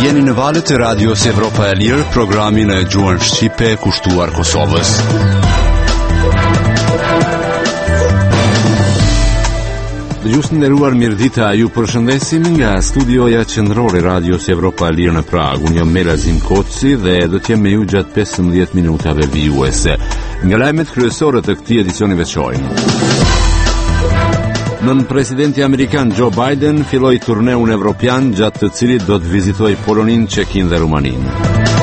Jeni në valët e Radios Evropa e Lirë, programin e gjuhën shqipe kushtuar Kosovës. Dëgjues të nderuar, mirëdita, ju përshëndesim nga studioja qendrore Radios Evropa e Lirë në Prag. Unë jam Melazim Koci dhe do të jem me ju gjatë 15 minutave vijuese. Nga lajmet kryesore të këtij edicioni veçor. Nën presidenti amerikan Joe Biden filloi turneun evropian gjatë të cilit do të vizitojë Polonin, Çekinë dhe Rumaninë.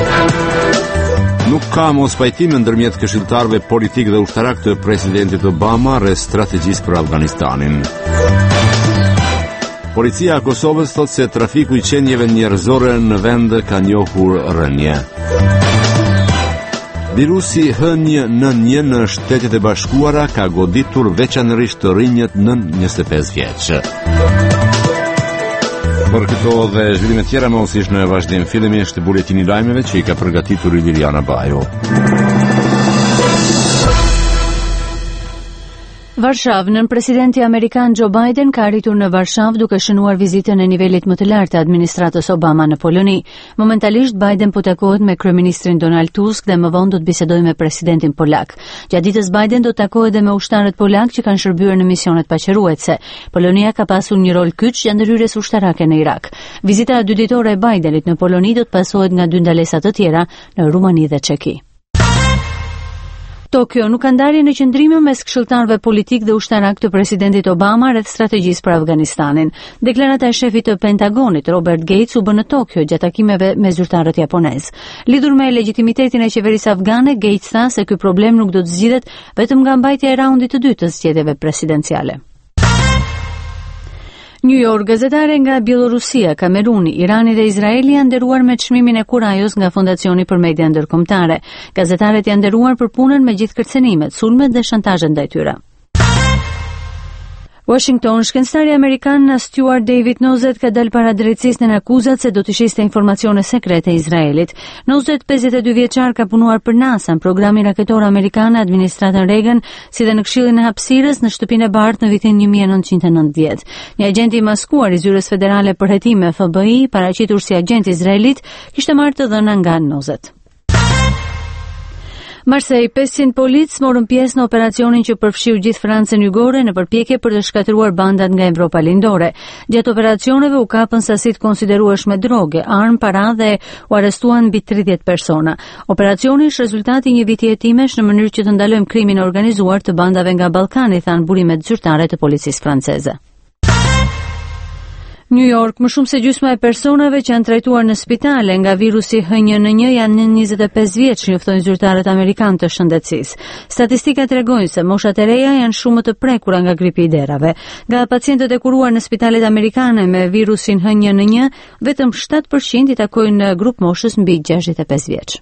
Nuk ka mos pajtime ndërmjet këshilltarëve politik dhe ushtarak të presidentit Obama rreth strategjisë për Afganistanin. Policia e Kosovës thotë se trafiku i qenieve njerëzore në vend ka njohur rënje. Virusi H1N1 në Shtetet e Bashkuara ka goditur veçanërisht të rinjët nën 25 vjeç. Për këto dhe zhvillimet tjera mosish në vazhdim, fillimisht buletini i lajmeve që i ka përgatitur Liliana Bajo. Varshavë, nën presidenti amerikan Joe Biden ka arritur në Varshavë duke shënuar vizitën e nivelit më të lartë të administratës Obama në Poloni. Momentalisht Biden po takohet me kryeministrin Donald Tusk dhe më vonë do të bisedojë me presidentin polak. Gjatë ditës Biden do të takohet edhe me ushtarët polak që kanë shërbyer në misionet paqëruese. Polonia ka pasur një rol kyç gjatë ndërhyrjes ushtarake në Irak. Vizita e dy ditore e Bidenit në Poloni do të pasohet nga dy ndalesa të tjera në Rumani dhe Çeki. Tokyo nuk ka ndarje në qëndrimin mes këshilltarëve politik dhe ushtarak të presidentit Obama rreth strategjisë për Afganistanin. Deklarata e shefit të Pentagonit, Robert Gates, u bë në Tokyo gjatë takimeve me zyrtarët japonez. Lidhur me legitimitetin e qeverisë afgane, Gates tha se ky problem nuk do të zgjidhet vetëm nga mbajtja e raundit të dytë të zgjedhjeve presidenciale. New York, gazetare nga Bielorusia, Kameruni, Irani dhe Izraeli janë nderuar me çmimin e kurajos nga Fondacioni për Media Ndërkombëtare. Gazetaret janë nderuar për punën me gjithë kërcënimet, sulmet dhe shantazhet ndaj tyre. Washington, shkencëtari amerikan Stuart David Nozet ka dalë para drejtësisë në akuzat se do të shiste informacione sekrete Izraelit. Nozet, 52 vjeçar, ka punuar për NASA në programin raketor amerikan në administratën Reagan, si dhe në Këshillin e Hapësirës në Shtëpinë e Bardhë në vitin 1990. Një agent i maskuar i Zyrës Federale për Hetime FBI, paraqitur si agent izraelit, kishte marrë të dhëna nga Nozet. Marseille, 500 polic morën pjesë në operacionin që përfshiu gjithë Francën jugore në përpjekje për të shkatëruar bandat nga Evropa lindore. Gjatë operacioneve u kapën sasi të konsiderueshme droge, armë, para dhe u arrestuan mbi 30 persona. Operacioni është rezultati i një viti hetimesh në mënyrë që të ndalojmë krimin e organizuar të bandave nga Ballkani, thanë burimet zyrtare të policisë franceze. New York, më shumë se gjysma e personave që janë trajtuar në spitale nga virusi H1N1 janë në 25 vjeç, njoftojnë zyrtarët amerikanë të shëndetësisë. Statistikat tregojnë se moshat e reja janë shumë të prekura nga gripi i derave. Nga pacientët e kuruar në spitalet amerikane me virusin H1N1, vetëm 7% i takojnë grup moshës mbi 65 vjeç.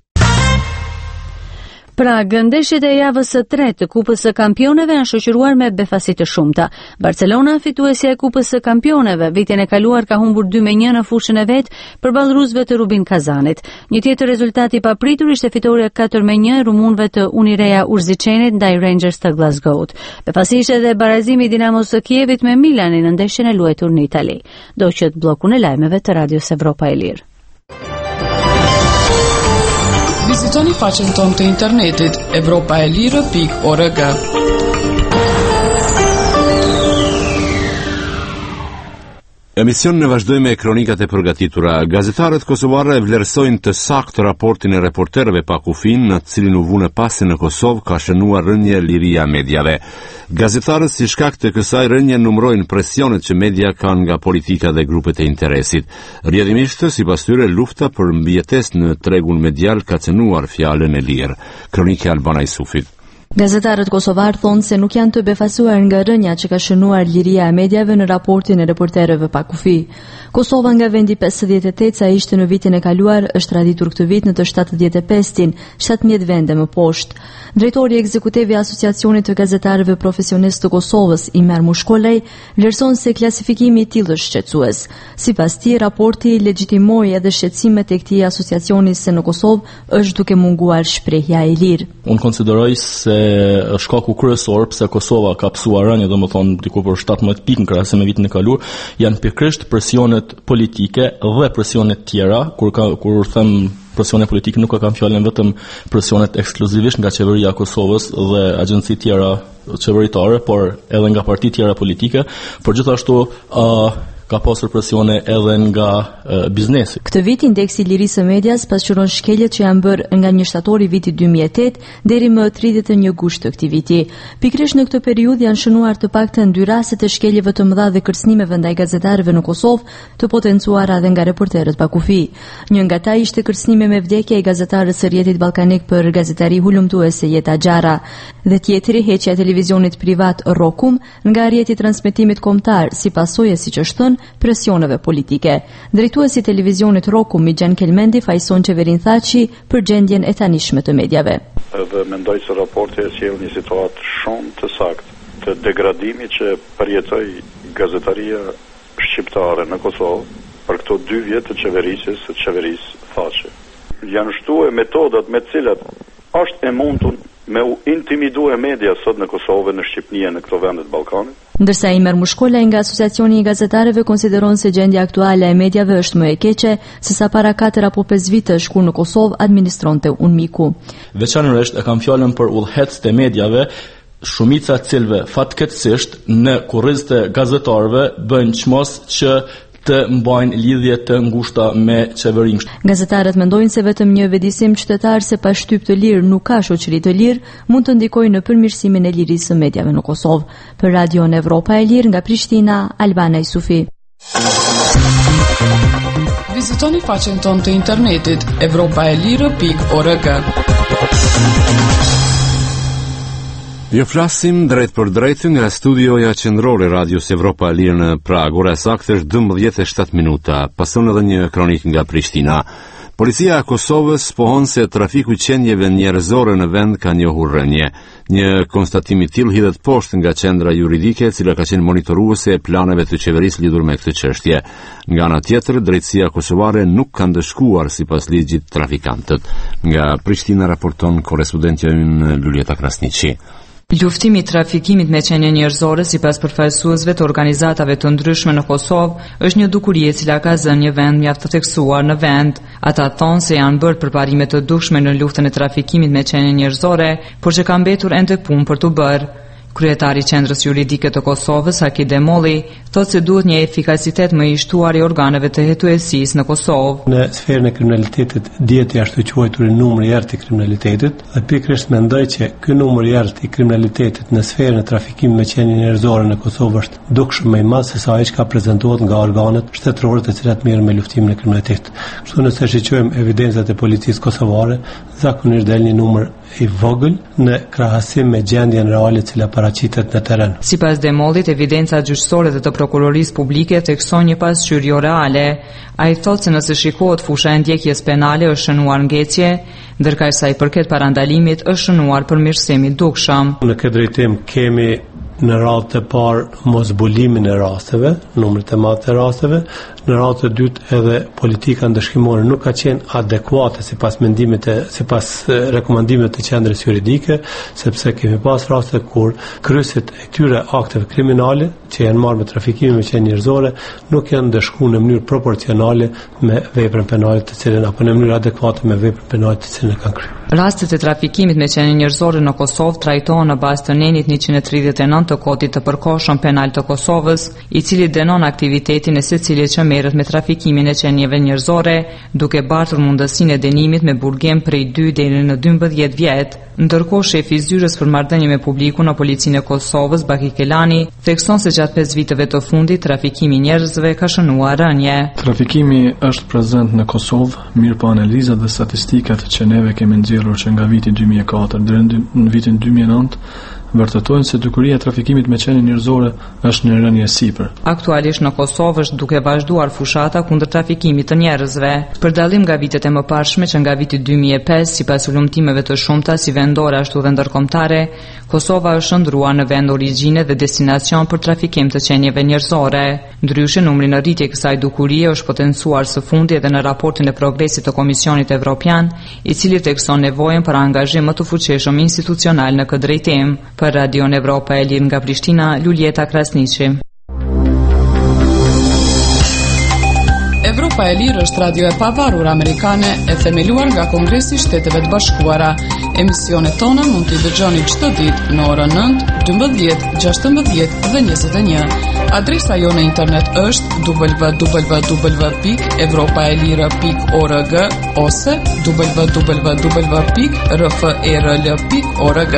Prag, ndeshjet e javës së tretë të Kupës së Kampioneve janë shoqëruar me befasi të shumta. Barcelona, fituesja e Kupës së Kampioneve, vitin e kaluar ka humbur 2-1 në fushën e vet përballë rusëve të Rubin Kazanit. Një tjetër rezultat i papritur ishte fitoria 4-1 rumunëve të Unirea Urzicenit ndaj Rangers të Glasgow-t. Befasi ishte edhe barazimi i Dinamos së Kievit me Milanin në ndeshjen e luajtur në Itali. Doqet bllokun e lajmeve të Radios Evropa e Lirë. Vizitoni faqen tonë të internetit evropaelire.org. Emisionin e vazhdoi me kronikat e përgatitura. Gazetarët kosovarë vlerësojnë të saktë raportin e reporterëve pa kufin, në cilin u vune pasi në Kosovë ka shënuar rënje liria mediave. Gazetarët si shkak të kësaj rënje numërojnë presionet që media kanë nga politika dhe grupet e interesit. Rrjedhimisht, sipas tyre, lufta për mbijetesë në tregun medial ka cënuar fjalën e lirë. Kronika e Albana Isufit. Gazetarët kosovar thonë se nuk janë të befasuar nga rënja që ka shënuar liria e mediave në raportin e reporterëve pa kufi. Kosova nga vendi 58 sa ishte në vitin e kaluar është raditur këtë vit në të 75-tin, 17 vende më poshtë. Drejtori ekzekutiv i Asociacionit të Gazetarëve Profesionistë të Kosovës, Imer Mushkolej, vlerëson se klasifikimi i tillë është shqetësues. Sipas tij, raporti legjitimoi edhe shqetësimet e këtij asociacioni se në Kosovë është duke munguar shprehja e lirë. Unë konsideroj se se shkaku kryesor pse Kosova ka psuar rënje, domethënë diku për 17 pikë në krahasim me vitin e kaluar, janë pikërisht presionet politike dhe presionet tjera, kur them presione politike nuk kam fjalën vetëm presionet ekskluzivisht nga qeveria e Kosovës dhe agjenci tjera qeveritare, por edhe nga parti tjera politike, por gjithashtu ka pasur presione edhe nga biznesi. Këtë vit indeksi i lirisë së medias pasqyron shkeljet që janë bërë nga 1 shtator i vitit 2008 deri më 31 gusht të këtij viti. Pikërisht në këtë periudhë janë shënuar të paktën 2 raste të shkeljeve të mëdha dhe kërcënimeve ndaj gazetarëve në Kosovë, të potencuara edhe nga reporterët pa kufi. Një nga ata ishte kërcënimi me vdekje i gazetarës së Rjetit Ballkanik për gazetari hulumtuese Jeta Xhara, dhe tjetri heqja e televizionit privat Rokum nga rrjeti i transmetimit kombëtar si pasojë, siç është thënë, presioneve politike. Drejtuesi i televizionit Rokum, Migjan Kelmendi, fajson qeverinë Thaçi për gjendjen e tanishme të medjave. Dhe mendoj se raporti e sjell një situatë shumë të saktë të degradimit që përjetoi gazetaria shqiptare në Kosovë për këto 2 vjet të qeverisë Thaçi. Janë shtuar metodat me të cilat është e mundur me u intimidue media sot në Kosovë, në Shqipëni e në këto vende të Ballkanit. Ndërsa Imer Mushkola nga Asociacioni i Gazetarëve konsideron se gjendja aktuale e medjave është më e keqe se sa para 4 apo 5 vitesh kur në Kosovë administronte Unmiku. Veçanërisht e kam fjalën për udhëhec të medjave, shumica e cilëve fatkeqësisht në kurriz të gazetarëve bëjnë çmos që të mbajnë lidhje të ngushta me qeverinë. Gazetarët mendojnë se vetëm një vedisim qytetar se pa shtyp të lirë nuk ka shoqëri të lirë mund të ndikojë në përmirësimin e lirisë së medjave në Kosovë. Për Radion Evropa e Lirë nga Prishtina, Albana Isufi. Vizitoni faqen tonë të internetit evropaelire.org. Jo flasim drejt për drejt nga studioja qendrore Radios Evropa e Lirë në Prag. Ora saktë është 12:07. Pason edhe një kronik nga Prishtina. Policia e Kosovës pohon se trafiku i qenjeve njerëzore në vend ka njohur rënje. Një konstatim i tillë hidhet poshtë nga qendra juridike, e cila ka qenë monitoruese e planeve të qeverisë lidhur me këtë çështje. Nga ana tjetër, drejtësia kosovare nuk ka ndëshkuar sipas ligjit trafikantët. Nga Prishtina raporton korrespondentja ynë Lulieta Krasniqi. Luftimi i trafikimit me qenie njerëzore sipas përfaqësuesve të organizatave të ndryshme në Kosovë është një dukuri e cila ka zënë një vend mjaft të theksuar në vend. Ata thonë se janë bërë përparime të dukshme në luftën e trafikimit me qenie njerëzore, por që ka mbetur ende punë për të bërë. Kryetari i Qendrës Juridike të Kosovës, Haki Demolli, thotë se duhet një efikasitet më i shtuar i organeve të hetuesisë në Kosovë. Në sferën e kriminalitetit dihet ashtu quajtur numri i errët i kriminalitetit, dhe pikërisht mendoj që ky numër i errët i kriminalitetit në sferën e trafikimit me qenie njerëzore në Kosovë është dukshëm më i madh se sa ai që ka prezantuar nga organet shtetërore të cilat merren me luftimin e kriminalitetit. Kështu nëse shiqojmë evidencat e policisë kosovare, zakonisht del një numër i vogël në krahasim me gjendjen reale e cila paraqitet në terren. Sipas Demollit, evidencat gjyqësore dhe të prokurorisë publike theksojnë një pasqyrje jo reale. Ai thotë se nëse shikohet fusha e ndjekjes penale është shënuar ngecje, ndërkaq sa i përket parandalimit është shënuar përmirësim i dukshëm. Në këtë drejtim kemi në radhë të parë mosbulimin e rasteve, numrit të madh të rasteve, në radhë të dytë edhe politika ndëshkimore nuk ka qenë adekuate sipas rekomandimeve të qendrës juridike, sepse kemi pas raste kur kryesit e këtyre akteve kriminale që janë marrë me trafikimin me qenie njerëzore nuk janë ndëshkuar në mënyrë proporcionale me veprën penale të cilën apo në mënyrë adekuate me veprën penale të cilën e kanë kryer. Rastet e trafikimit me qenie njerëzore në Kosovë trajtohen në bazë të nenit 139 të Kodit të Përkohshëm Penal të Kosovës, i cili dënon aktivitetin e secilit që merret me trafikimin e qenieve njerëzore, duke bartur mundësinë e dënimit me burgim prej 2 deri në 12 vjet. Ndërkohë shefi i zyrës për marrëdhënie me publikun në Policinë e Kosovës, Baki Kelani, thekson se gjatë 5 viteve të fundit trafikimi i njerëzve ka shënuar rënje. Trafikimi është prezent në Kosovë, mirë po analizat dhe statistikat që neve kemi nxjerrur që nga viti 2004 deri në vitin 2009 vërtetojnë se dukuria e trafikimit me qenie njerëzore është në rënje sipër. Aktualisht në Kosovë është duke vazhduar fushata kundër trafikimit të njerëzve. Për dallim nga vitet e mëparshme që nga viti 2005, sipas ulëmtimeve të shumta si vendore ashtu dhe ndërkombëtare, Kosova është ndruar në vend origjine dhe destinacion për trafikim të qenieve njerëzore. Ndryshe, numri në rritje kësaj dukurie është potencuar së fundi edhe në raportin e progresit të Komisionit Evropian, i cili thekson nevojën për angazhim më të fuqishëm institucional në këtë drejtim. Për Radio Evropa e Lirë nga Prishtina, Luljeta Krasniqi. Evropa e Lirë është radio e pavarur amerikane e themeluar nga Kongresi i Shteteve të Bashkuara. Emisionet tona mund t'i dëgjoni çdo ditë në orën 9, 12, 16 dhe 21. Adresa jo në internet është www.evropaelira.org ose www.rferl.org.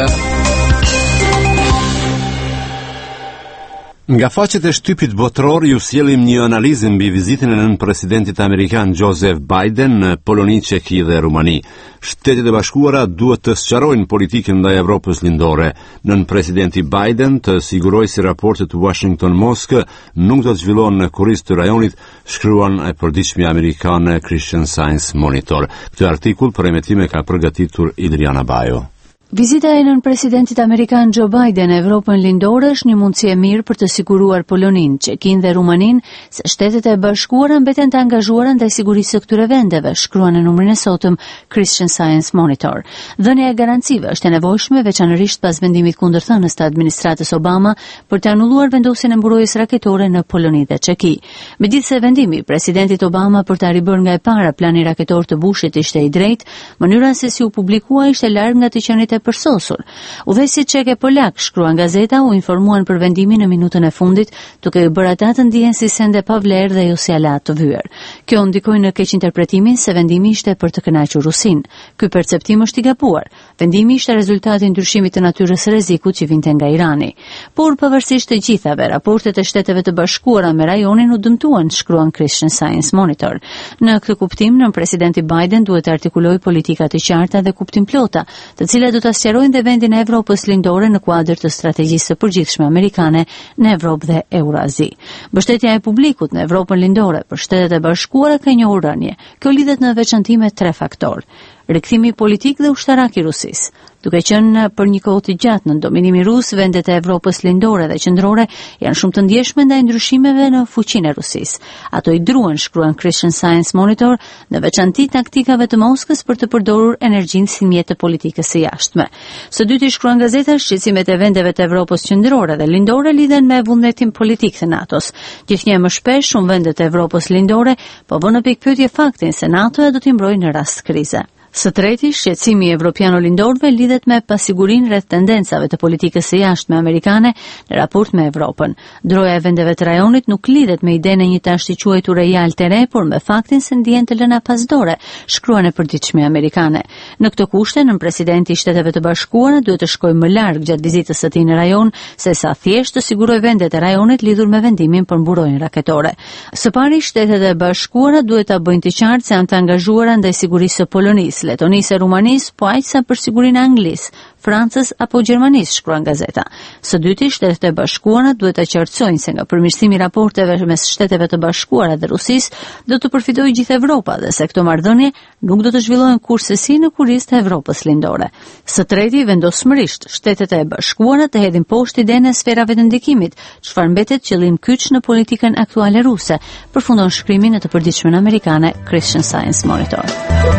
Nga faqet e shtypit botror ju sjellim një analizë mbi vizitën e nënpresidentit amerikan Joseph Biden në Poloni, Çeki dhe Rumani. Shtetet e Bashkuara duhet të sqarojnë politikën ndaj Evropës lindore. Nënpresidenti Biden të sigurojë se raportet Washington-Moskë nuk do të zhvillohen në kurriz të rajonit, shkruan e përditshmja amerikane Christian Science Monitor. Këtë artikull për emetime ka përgatitur Idriana Bajo. Vizita e nënpresidentit amerikan Joe Biden në Evropën lindore është një mundësi e mirë për të siguruar Polonin, Çekin dhe Rumanin se Shtetet e Bashkuara mbeten të angazhuara ndaj sigurisë së këtyre vendeve, shkruan në numrin e sotëm Christian Science Monitor. Dhënia e garancive është e nevojshme veçanërisht pas vendimit kundërthënës të administratës Obama për të anulluar vendosjen e mburojtjes raketore në Poloni dhe Çeki. Megjithëse vendimi i presidentit Obama për ta ribërë nga e para planin raketor të Bushit ishte i drejtë, mënyra se si u publikua ishte larg nga të qeniet e përsosur. Udhëheqësit çeke polak, shkruan gazeta, u informuan për vendimin në minutën e fundit, duke i bërë ata të ndihen si sende pa vlerë dhe jo si alat të vyer. Kjo ndikoi në keq interpretimin se vendimi ishte për të kënaqur Rusin. Ky perceptim është i gabuar. Vendimi ishte rezultati i ndryshimit të natyrës së rrezikut që vinte nga Irani. Por pavarësisht të gjithave, raportet e Shteteve të Bashkuara me rajonin u dëmtuan, shkruan Christian Science Monitor. Në këtë kuptim, presidenti Biden duhet të artikulojë politika të qarta dhe kuptimplota, të cilat do të sqarojnë dhe vendin e Evropës lindore në kuadër të strategjisë së përgjithshme amerikane në Evropë dhe Eurazi. Mbështetja e publikut në Evropën lindore për Shtetet e Bashkuara ka njohur rënje. Kjo lidhet në veçanti me 3 faktorë: rikthimi politik dhe ushtarak i Rusisë. Duke qenë për një kohë të gjatë në dominimin rus, vendet e Evropës lindore dhe qendrore janë shumë të ndjeshme ndaj ndryshimeve në fuqinë e Rusisë. Ato i druan, shkruan Christian Science Monitor, në veçanti taktikave të Moskës për të përdorur energjinë si mjet të politikës së jashtme. Së dyti, shkruan gazeta, shqetësimet e vendeve të Evropës qendrore dhe lindore lidhen me vullnetin politik të NATO-s. Gjithnjë më shpesh, shumë vendet e Evropës lindore po vënë në pikpyetje faktin se NATO-ja do t'i mbrojë në rast krize. Së treti, shqetësimi evropiano-lindorëve lidhet me pasigurinë rreth tendencave të politikës së jashtme amerikane në raport me Evropën. Droja e vendeve të rajonit nuk lidhet me idenë e një tashti quajtur real të re, por me faktin se ndjehen të lëna pasdore, shkruan e përditshmja amerikane. Në këtë kushte, presidenti i Shteteve të Bashkuara duhet të shkojë më larg gjatë vizitës së tij në rajon, sesa thjesht të sigurojë vendet e rajonit lidhur me vendimin për mburojtjen raketore. Së pari, Shtetet e Bashkuara duhet ta bëjnë të qartë se janë të angazhuara ndaj sigurisë së Polonisë, Letonisë e Rumanisë, po aq sa për sigurinë e Anglisë, Francës apo Gjermanisë, shkruan gazeta. Së dyti, Shtetet e Bashkuara duhet të qartësojnë se nga përmirësimi i raporteve mes Shteteve të Bashkuara dhe Rusisë do të përfitojë gjithë Evropa dhe se këto marrëdhënie nuk do të zhvillohen kurrësi në kurrizë të Evropës lindore. Së treti, vendosmërisht Shtetet e Bashkuara të hedhin poshtë idenë e sferave të ndikimit, çfarë mbetet qëllim kyç në politikën aktuale ruse, përfundon shkrimin e të përditshmën amerikane Christian Science Monitor.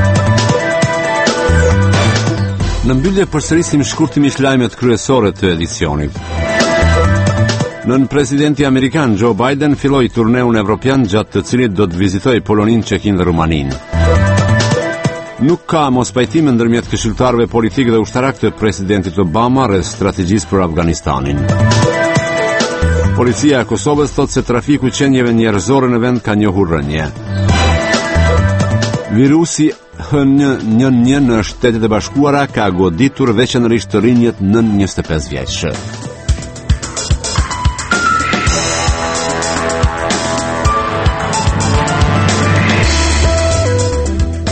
Në mbyllje përsërisim shkurtimisht lajmet kryesore të edicionit. Nënpresidenti amerikan Joe Biden filloi turneun evropian gjatë të cilit do të vizitojë Polonin, Çekin dhe Rumaninë. Nuk ka mospajtim ndërmjet këshilltarëve politik dhe ushtarak të presidentit Obama rreth strategjisë për Afganistanin. Policia e Kosovës thotë se trafiku i qenieve njerëzore në vend ka njohur rënje. Virusi H1N1 në Shtetet e Bashkuara ka goditur veçanërisht të rinjët nën 25 vjeç.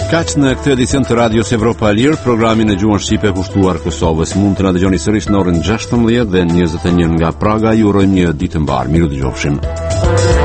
Kaq në këtë edicion të Radios Evropa e Lirë, programin e gjuhën shqipe kushtuar Kosovës. Mund të na dëgjoni sërish në orën 16 dhe 21 nga Praga. Ju urojmë një ditë të mbar. Miru dëgjofshim.